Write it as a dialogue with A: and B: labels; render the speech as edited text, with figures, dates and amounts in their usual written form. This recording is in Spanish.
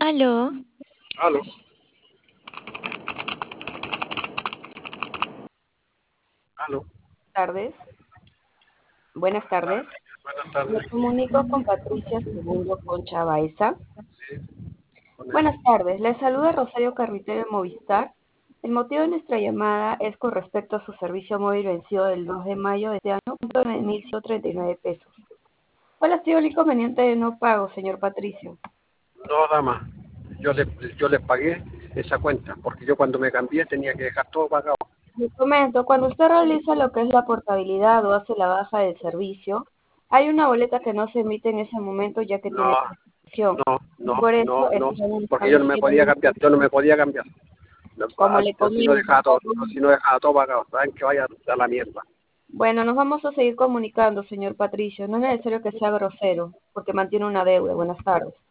A: Aló,
B: Aló, aló.
C: Tardes. Buenas tardes.
B: Buenas
C: Me
B: tardes.
C: comunico con Patricia Segundo Concha Baeza.
B: Sí, con él.
C: Buenas tardes. Le saluda Rosario Carretero de Movistar. El motivo de nuestra llamada es con respecto a su servicio móvil vencido del 2 de mayo de este año, con 1.139 pesos. ¿Cuál ha sido el inconveniente de no pago, señor Patricio?
B: No, dama. Yo le, yo les pagué esa cuenta, porque yo cuando me cambié tenía que dejar todo pagado.
C: Le comento, cuando usted realiza lo que es la portabilidad o hace la baja del servicio, hay una boleta que no se emite en ese momento ya que tiene
B: No,
C: prescripción.
B: no,
C: Y
B: no,
C: por eso
B: no,
C: es
B: no,
C: que se han
B: porque yo no me podía
C: establecido,
B: cambiar, yo no me podía cambiar.
C: como le
B: Yo si no
C: comento,
B: dejaba todo, yo si no dejaba todo pagado, saben que vaya a la mierda.
C: bueno, nos vamos a seguir comunicando, señor Patricio. No es necesario que sea grosero, porque mantiene una deuda. Buenas tardes.